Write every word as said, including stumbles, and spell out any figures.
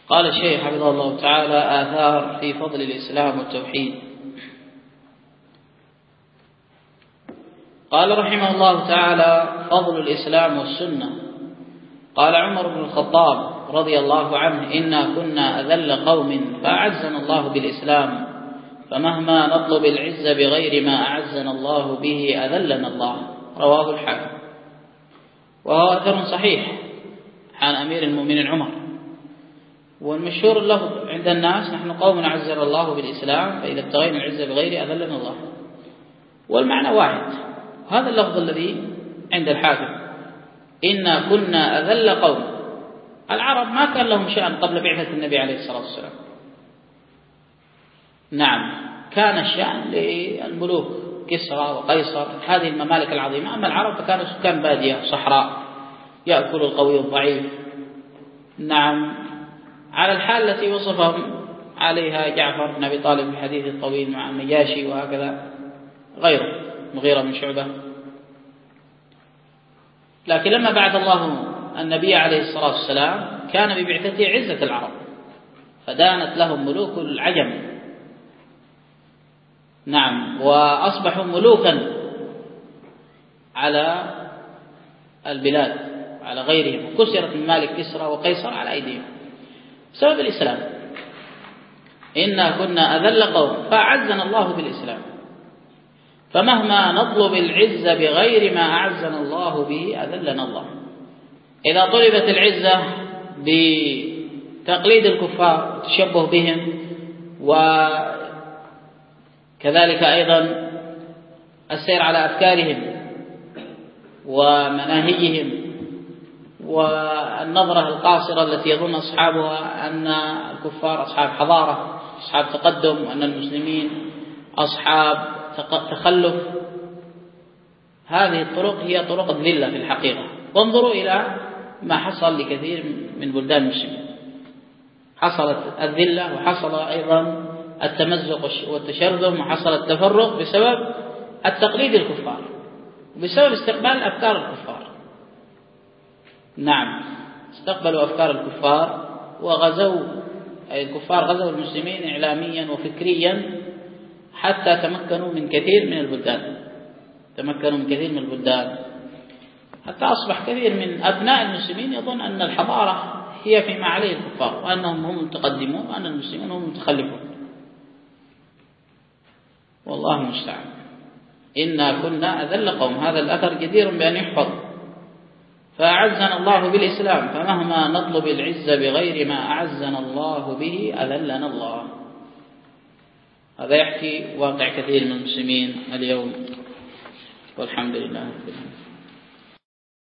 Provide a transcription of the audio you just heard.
قال الشيخ حفظه الله تعالى: آثار في فضل الإسلام والتوحيد. قال رحمه الله تعالى: فضل الإسلام والسنة. قال عمر بن الخطاب رضي الله عنه: إنا كنا أذل قوم فأعزنا الله بالإسلام، فمهما نطلب العز بغير ما أعزنا الله به أذلنا الله. رواه الحاكم. وهو أثر صحيح عن أمير المؤمنين عمر. والمشهور اللفظ عند الناس: نحن قوم أعزنا الله بالإسلام، فإذا ابتغينا العزة بغيره أذلنا الله. والمعنى واحد. هذا اللفظ الذي عند الحاكم: إنا كنا أذل قوم. العرب ما كان لهم شأن قبل بعثة النبي عليه الصلاة والسلام. نعم، كان الشأن للملوك كسرى وقيصر، هذه الممالك العظيمة. أما العرب فكانوا سكان بادية صحراء، يأكل القوي الضعيف. نعم، على الحال التي وصفهم عليها جعفر بن أبي طالب في الحديث الطويل مع النجاشي، وهكذا غيره، مغيرة بن شعبة. لكن لما بعث الله النبي عليه الصلاة والسلام كان ببعثته عزة العرب، فدانت لهم ملوك العجم. نعم، وأصبحوا ملوكا على البلاد على غيرهم، كسرت ممالك كسرى وقيصر على أيديهم بسبب الإسلام. إنا كنا أذل قوم فأعزنا الله بالإسلام، فمهما نطلب العزة بغير ما أعزنا الله به أذلنا الله. إذا طلبت العزة بتقليد الكفار والتشبه بهم، وكذلك أيضا السير على أفكارهم ومناهجهم، والنظرة القاصرة التي يظن أصحابها أن الكفار أصحاب حضارة، أصحاب تقدم، وأن المسلمين أصحاب تخلف، هذه الطرق هي طرق الذلة في الحقيقة. وانظروا إلى ما حصل لكثير من بلدان المسلمين، حصلت الذلة وحصل أيضا التمزق والتشرذم وحصل التفرق بسبب التقليد الكفار، بسبب استقبال أفكار الكفار. نعم، استقبلوا أفكار الكفار وغزوا، أي الكفار غزوا المسلمين إعلاميا وفكريا حتى تمكنوا من كثير من البلدان تمكنوا من كثير من البلدان حتى أصبح كثير من أبناء المسلمين يظن أن الحضارة هي فيما عليه الكفار، وأنهم هم المتقدمون وأن المسلمين هم المتخلفون. والله المستعان. إنا كنا أذل قوم، هذا الأثر جدير بأن يحفظ. فأعزنا الله بالإسلام، فمهما نطلب العزة بغير ما أعزنا الله به أذلنا الله. هذا يحكي واقع كثير من المسلمين اليوم، والحمد لله رب العالمين.